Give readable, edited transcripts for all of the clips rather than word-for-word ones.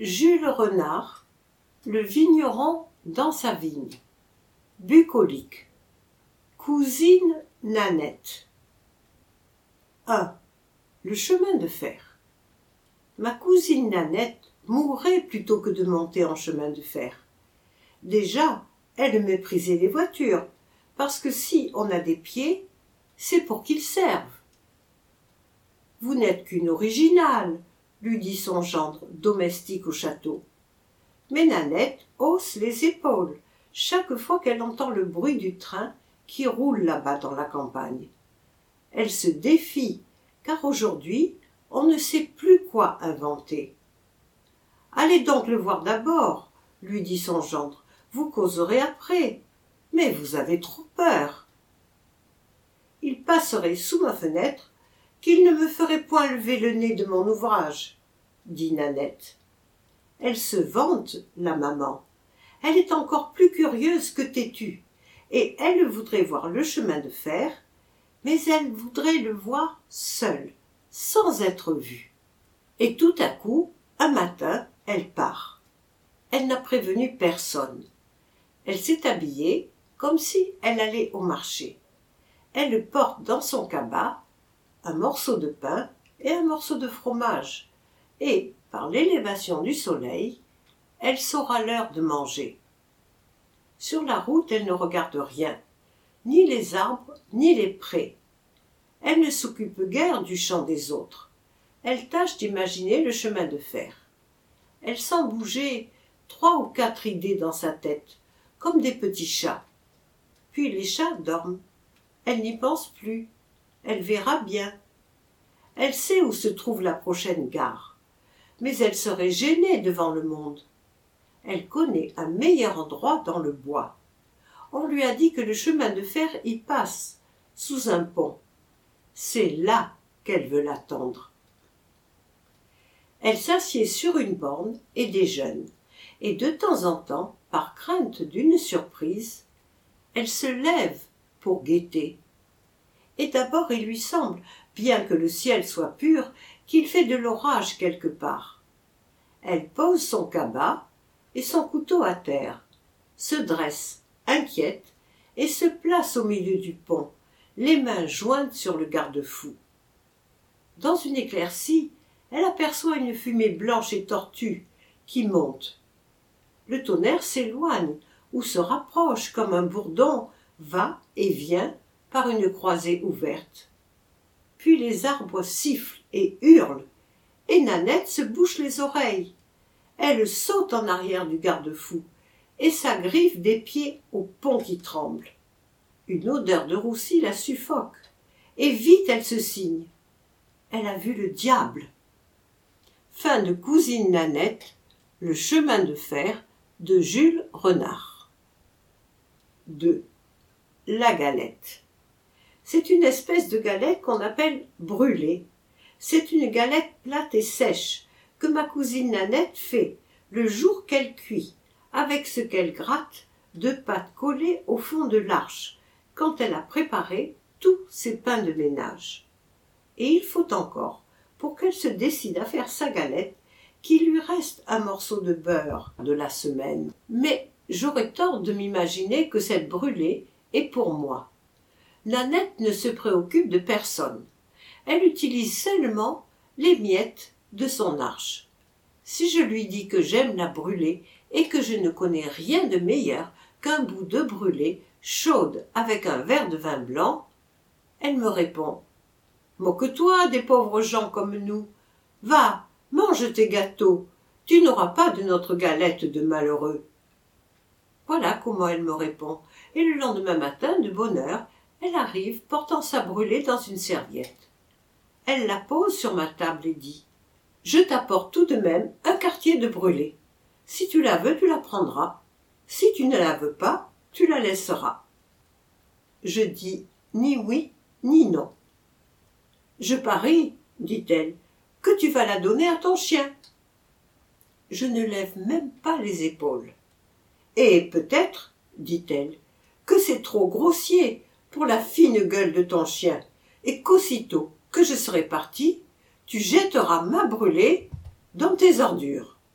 Jules Renard, le vigneron dans sa vigne. Bucolique. Cousine Nanette. 1. Le chemin de fer. Ma cousine Nanette mourrait plutôt que de monter en chemin de fer. Déjà, elle méprisait les voitures, parce que si on a des pieds, c'est pour qu'ils servent. Vous n'êtes qu'une originale, lui dit son gendre, domestique au château. Mais Nanette hausse les épaules chaque fois qu'elle entend le bruit du train qui roule là-bas dans la campagne. Elle se défie, car aujourd'hui, on ne sait plus quoi inventer. « Allez donc le voir d'abord, lui dit son gendre, vous causerez après, mais vous avez trop peur. » Il passerait sous ma fenêtre qu'il ne me ferait point lever le nez de mon ouvrage, dit Nanette. Elle se vante, la maman. Elle est encore plus curieuse que têtue, et elle voudrait voir le chemin de fer, mais elle voudrait le voir seule, sans être vue. Et tout à coup, un matin, elle part. Elle n'a prévenu personne. Elle s'est habillée comme si elle allait au marché. Elle porte dans son cabas un morceau de pain et un morceau de fromage, et, par l'élévation du soleil, elle saura l'heure de manger. Sur la route, elle ne regarde rien, ni les arbres, ni les prés. Elle ne s'occupe guère du champ des autres. Elle tâche d'imaginer le chemin de fer. Elle sent bouger 3 ou 4 idées dans sa tête, comme des petits chats. Puis les chats dorment. Elle n'y pense plus. Elle verra bien. Elle sait où se trouve la prochaine gare, mais elle serait gênée devant le monde. Elle connaît un meilleur endroit dans le bois. On lui a dit que le chemin de fer y passe, sous un pont. C'est là qu'elle veut l'attendre. Elle s'assied sur une borne et déjeune, et de temps en temps, par crainte d'une surprise, elle se lève pour guetter. Et d'abord il lui semble, bien que le ciel soit pur, qu'il fait de l'orage quelque part. Elle pose son cabas et son couteau à terre, se dresse, inquiète, et se place au milieu du pont, les mains jointes sur le garde-fou. Dans une éclaircie, elle aperçoit une fumée blanche et tortue qui monte. Le tonnerre s'éloigne ou se rapproche comme un bourdon, va et vient par une croisée ouverte. Puis les arbres sifflent et hurlent, et Nanette se bouche les oreilles. Elle saute en arrière du garde-fou et s'agriffe des pieds au pont qui tremble. Une odeur de roussi la suffoque, et vite elle se signe. Elle a vu le diable. Fin de Cousine Nanette, le chemin de fer de Jules Renard. 2. La galette. C'est une espèce de galette qu'on appelle brûlée. C'est une galette plate et sèche que ma cousine Nanette fait le jour qu'elle cuit, avec ce qu'elle gratte de pâte collée au fond de l'arche, quand elle a préparé tous ses pains de ménage. Et il faut encore, pour qu'elle se décide à faire sa galette, qu'il lui reste un morceau de beurre de la semaine. Mais j'aurais tort de m'imaginer que cette brûlée est pour moi. Nanette ne se préoccupe de personne. Elle utilise seulement les miettes de son arche. Si je lui dis que j'aime la brûlée et que je ne connais rien de meilleur qu'un bout de brûlée chaude avec un verre de vin blanc, elle me répond « Moque-toi des pauvres gens comme nous. Va, mange tes gâteaux. Tu n'auras pas de notre galette de malheureux. » Voilà comment elle me répond. Et le lendemain matin, de bonne heure, elle arrive portant sa brûlée dans une serviette. Elle la pose sur ma table et dit « Je t'apporte tout de même un quartier de brûlée. Si tu la veux, tu la prendras. Si tu ne la veux pas, tu la laisseras. » Je dis ni oui ni non. « Je parie, dit-elle, que tu vas la donner à ton chien. » Je ne lève même pas les épaules. « Et peut-être, dit-elle, que c'est trop grossier pour la fine gueule de ton chien, et qu'aussitôt que je serai partie, tu jetteras ma brûlée dans tes ordures. »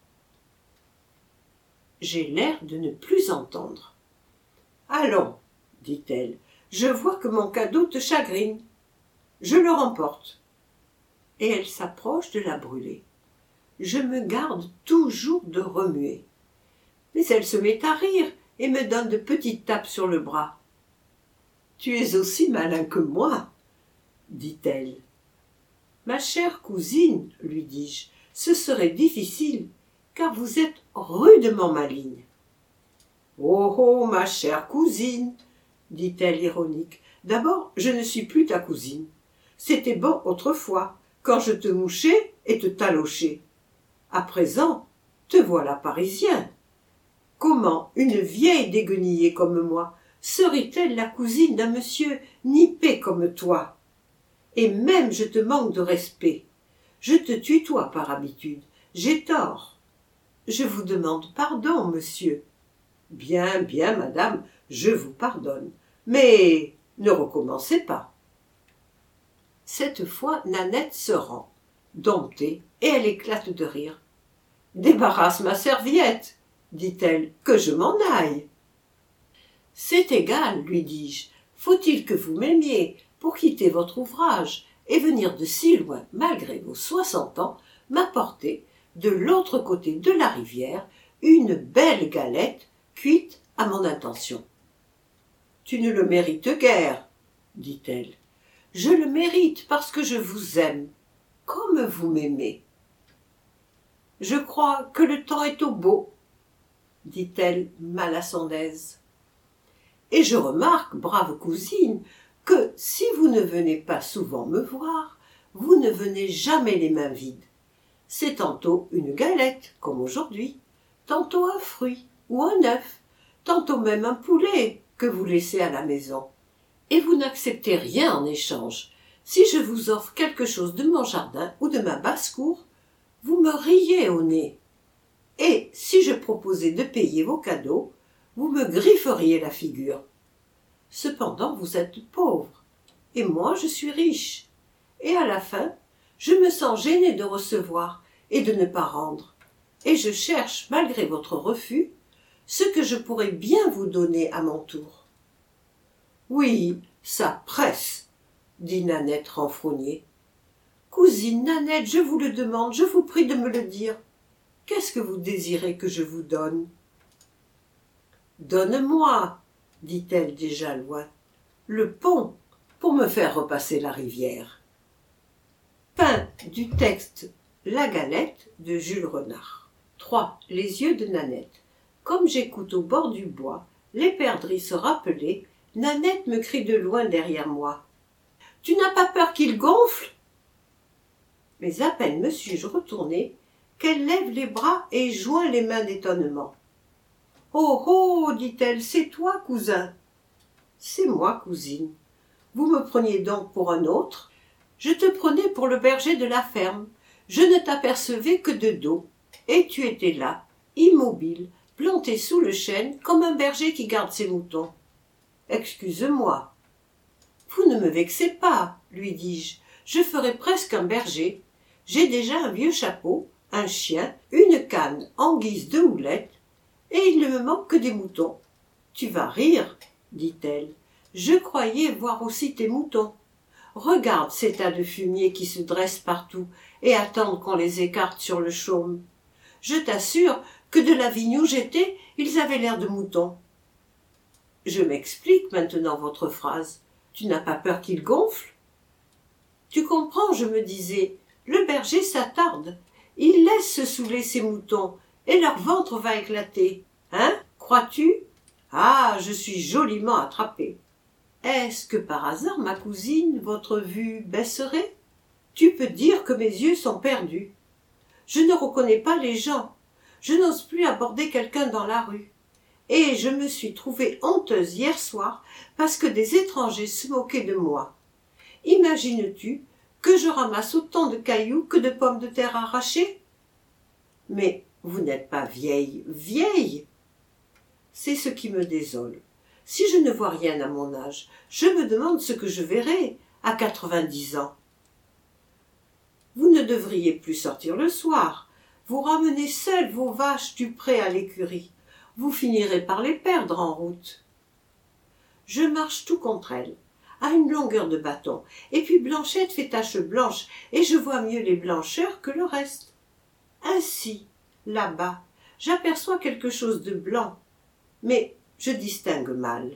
J'ai l'air de ne plus entendre. « Allons, dit-elle, je vois que mon cadeau te chagrine. Je le remporte. » Et elle s'approche de la brûlée. Je me garde toujours de remuer. Mais elle se met à rire et me donne de petites tapes sur le bras. « Tu es aussi malin que moi, dit-elle. « Ma chère cousine, lui dis-je, ce serait difficile, car vous êtes rudement maligne. »« Oh, oh, ma chère cousine, dit-elle ironique, d'abord, je ne suis plus ta cousine. C'était bon autrefois, quand je te mouchais et te talochais. À présent, te voilà parisien. Comment une vieille déguenillée comme moi serait-elle la cousine d'un monsieur nippé comme toi? Et même je te manque de respect. Je te tutoie par habitude. J'ai tort. Je vous demande pardon, monsieur. Bien, bien, madame, je vous pardonne. Mais ne recommencez pas. Cette fois, Nanette se rend, domptée, et elle éclate de rire. « Débarrasse ma serviette, dit-elle, que je m'en aille. »« C'est égal, lui dis-je, faut-il que vous m'aimiez pour quitter votre ouvrage et venir de si loin, malgré vos 60 ans, m'apporter, de l'autre côté de la rivière, une belle galette cuite à mon intention. »« Tu ne le mérites guère, dit-elle. Je le mérite parce que je vous aime, comme vous m'aimez. »« Je crois que le temps est au beau, dit-elle mal à son aise. Et je remarque, brave cousine, que si vous ne venez pas souvent me voir, vous ne venez jamais les mains vides. C'est tantôt une galette, comme aujourd'hui, tantôt un fruit ou un œuf, tantôt même un poulet que vous laissez à la maison. Et vous n'acceptez rien en échange. Si je vous offre quelque chose de mon jardin ou de ma basse-cour, vous me riez au nez. Et si je proposais de payer vos cadeaux, vous me grifferiez la figure. Cependant, vous êtes pauvre, et moi je suis riche. Et à la fin, je me sens gênée de recevoir et de ne pas rendre. Et je cherche, malgré votre refus, ce que je pourrais bien vous donner à mon tour. « Oui, ça presse, » dit Nanette renfrognée. « Cousine Nanette, je vous le demande, je vous prie de me le dire. Qu'est-ce que vous désirez que je vous donne ?»« Donne-moi, dit-elle déjà loin, le pont pour me faire repasser la rivière. » Fin du texte La galette de Jules Renard. 3. Les yeux de Nanette. Comme j'écoute au bord du bois les perdrix se rappeler, Nanette me crie de loin derrière moi. « Tu n'as pas peur qu'il gonfle ?» Mais à peine me suis-je retournée qu'elle lève les bras et joint les mains d'étonnement. « Oh, oh, dit-elle, c'est toi, cousin ?»« C'est moi, cousine. Vous me preniez donc pour un autre ? Je te prenais pour le berger de la ferme. Je ne t'apercevais que de dos, et tu étais là, immobile, planté sous le chêne comme un berger qui garde ses moutons. Excuse-moi. »« Vous ne me vexez pas, lui dis-je, je ferai presque un berger. J'ai déjà un vieux chapeau, un chien, une canne en guise de houlette, et il ne me manque que des moutons. »« Tu vas rire, dit-elle, je croyais voir aussi tes moutons. Regarde ces tas de fumier qui se dressent partout et attendent qu'on les écarte sur le chaume. Je t'assure que de la vigne où j'étais, ils avaient l'air de moutons. » Je m'explique maintenant votre phrase. Tu n'as pas peur qu'il gonfle ? Tu comprends, je me disais, le berger s'attarde. Il laisse se saouler ses moutons et leur ventre va éclater. Hein, crois-tu ? Ah, je suis joliment attrapée. Est-ce que par hasard, ma cousine, votre vue baisserait ? Tu peux dire que mes yeux sont perdus. Je ne reconnais pas les gens. Je n'ose plus aborder quelqu'un dans la rue. Et je me suis trouvée honteuse hier soir parce que des étrangers se moquaient de moi. Imagines-tu que je ramasse autant de cailloux que de pommes de terre arrachées ? Mais vous n'êtes pas vieille, vieille. C'est ce qui me désole. Si je ne vois rien à mon âge, je me demande ce que je verrai à 90 ans. Vous ne devriez plus sortir le soir. Vous ramenez seul vos vaches du pré à l'écurie. vous finirez par les perdre en route. Je marche tout contre elle, à une longueur de bâton, et puis Blanchette fait tache blanche, et je vois mieux les blancheurs que le reste. Ainsi, là-bas, j'aperçois quelque chose de blanc, mais je distingue mal.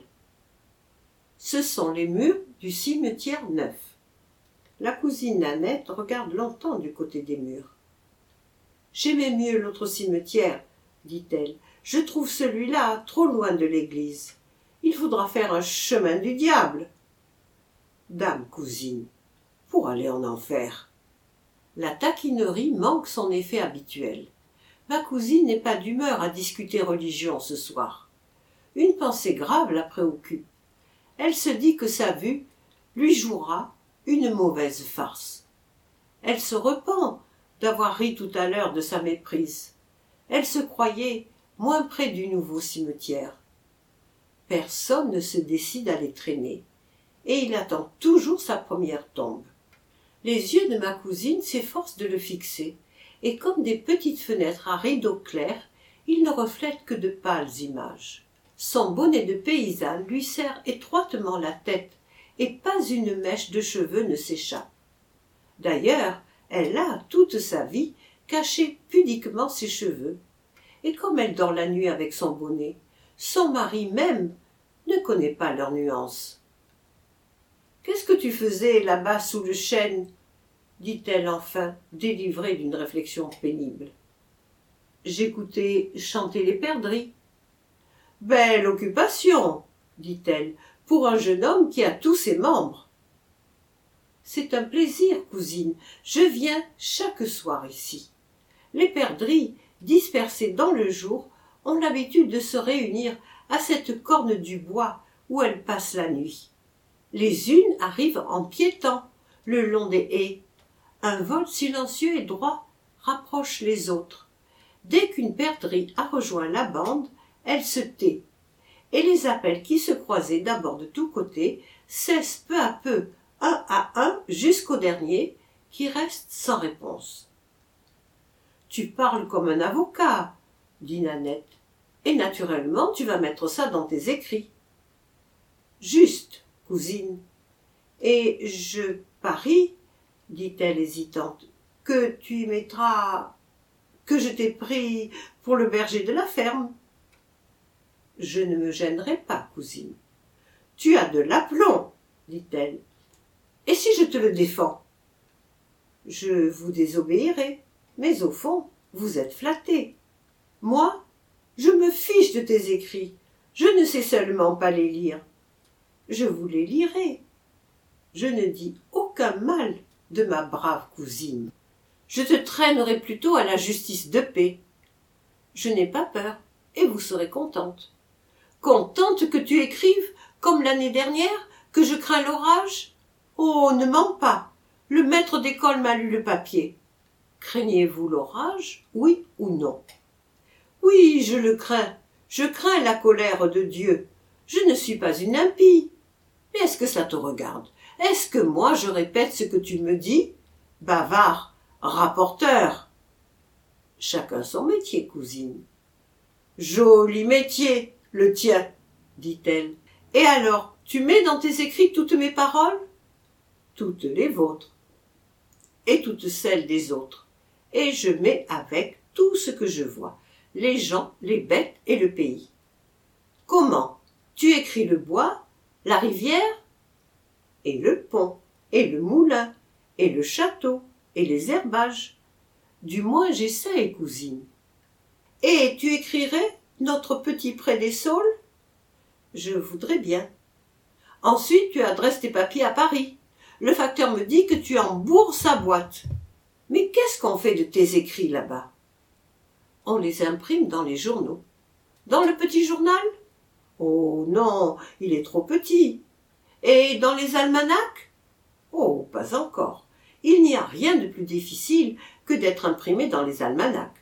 Ce sont les murs du cimetière neuf. La cousine Nanette regarde longtemps du côté des murs. « J'aimais mieux l'autre cimetière, dit-elle. Je trouve celui-là trop loin de l'église. Il faudra faire un chemin du diable. » Dame cousine, pour aller en enfer. La taquinerie manque son effet habituel. Ma cousine n'est pas d'humeur à discuter religion ce soir. Une pensée grave la préoccupe. Elle se dit que sa vue lui jouera une mauvaise farce. Elle se repent d'avoir ri tout à l'heure de sa méprise. Elle se croyait moins près du nouveau cimetière. Personne ne se décide à les traîner, et il attend toujours sa première tombe. Les yeux de ma cousine s'efforcent de le fixer, et comme des petites fenêtres à rideaux clairs, il ne reflète que de pâles images. Son bonnet de paysanne lui serre étroitement la tête, et pas une mèche de cheveux ne s'échappe. D'ailleurs, elle a, toute sa vie, caché pudiquement ses cheveux, et comme elle dort la nuit avec son bonnet, son mari même ne connaît pas leurs nuances. « Qu'est-ce que tu faisais là-bas sous le chêne ?» dit-elle enfin, délivrée d'une réflexion pénible. « J'écoutais chanter les perdrix. »« Belle occupation !» dit-elle, pour un jeune homme qui a tous ses membres. « C'est un plaisir, cousine, je viens chaque soir ici. Les perdrix, dispersés dans le jour, ont l'habitude de se réunir à cette corne du bois où elles passent la nuit. Les unes arrivent en piétant le long des haies. Un vol silencieux et droit rapproche les autres. Dès qu'une perdrix a rejoint la bande, elle se tait, et les appels qui se croisaient d'abord de tous côtés cessent peu à peu, un à un, jusqu'au dernier, qui reste sans réponse. « Tu parles comme un avocat, » dit Nanette, « et naturellement tu vas mettre ça dans tes écrits. »« Juste, cousine, et je parie, dit-elle hésitante, que tu y mettras que je t'ai pris pour le berger de la ferme. »« Je ne me gênerai pas, cousine. »« Tu as de l'aplomb, dit-elle. Et si je te le défends ? » ?»« Je vous désobéirai, mais au fond, vous êtes flatté. Moi, je me fiche de tes écrits, je ne sais seulement pas les lire. Je vous les lirai. Je ne dis aucun mal de ma brave cousine. Je te traînerai plutôt à la justice de paix. Je n'ai pas peur, et vous serez contente. Contente que tu écrives, comme l'année dernière, que je crains l'orage ? Oh, ne mens pas, le maître d'école m'a lu le papier. Craignez-vous l'orage, oui ou non ? Oui, je le crains, je crains la colère de Dieu. Je ne suis pas une impie. Mais est-ce que ça te regarde ? Est-ce que moi je répète ce que tu me dis ? Bavard, rapporteur. Chacun son métier, cousine. Joli métier, le tien, dit-elle. Et alors, tu mets dans tes écrits toutes mes paroles ? Toutes les vôtres. Et toutes celles des autres. Et je mets avec tout ce que je vois, les gens, les bêtes et le pays. Comment ? Tu écris le bois, la rivière, et le pont, et le moulin, et le château, et les herbages. Du moins j'essaie, cousine. Et tu écrirais notre petit pré des Saules ? Je voudrais bien. Ensuite tu adresses tes papiers à Paris. Le facteur me dit que tu embourres sa boîte. Mais qu'est-ce qu'on fait de tes écrits là-bas ? On les imprime dans les journaux. Dans le petit journal ? Oh non, il est trop petit. Et dans les almanachs ? Oh, pas encore. Il n'y a rien de plus difficile que d'être imprimé dans les almanachs.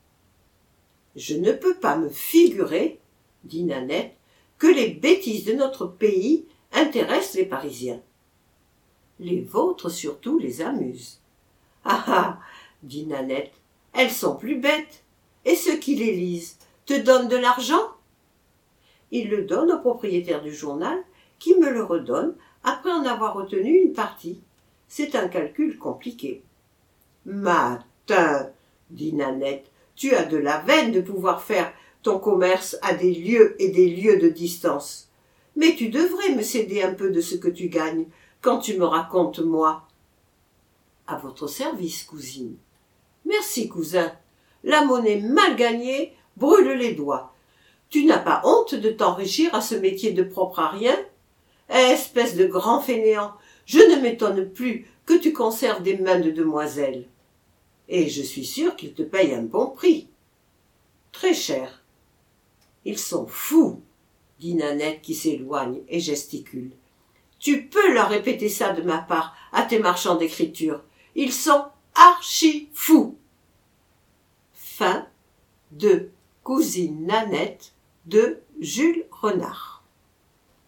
Je ne peux pas me figurer, dit Nanette, que les bêtises de notre pays intéressent les Parisiens. Les vôtres surtout les amusent. Ah ah, dit Nanette, elles sont plus bêtes. Et ceux qui les lisent te donnent de l'argent ? Il le donne au propriétaire du journal, qui me le redonne après en avoir retenu une partie. C'est un calcul compliqué. « Matin, dit Nanette, tu as de la veine de pouvoir faire ton commerce à des lieues et des lieues de distance. Mais tu devrais me céder un peu de ce que tu gagnes quand tu me racontes moi. »« À votre service, cousine. »« Merci, cousin. La monnaie mal gagnée brûle les doigts. Tu n'as pas honte de t'enrichir à ce métier de propre à rien ? Espèce de grand fainéant, je ne m'étonne plus que tu conserves des mains de demoiselle. Et je suis sûr qu'ils te payent un bon prix. »« Très cher. »« Ils sont fous, » dit Nanette qui s'éloigne et gesticule. « Tu peux leur répéter ça de ma part à tes marchands d'écriture. Ils sont archi fous. » Fin de Cousine Nanette de Jules Renard.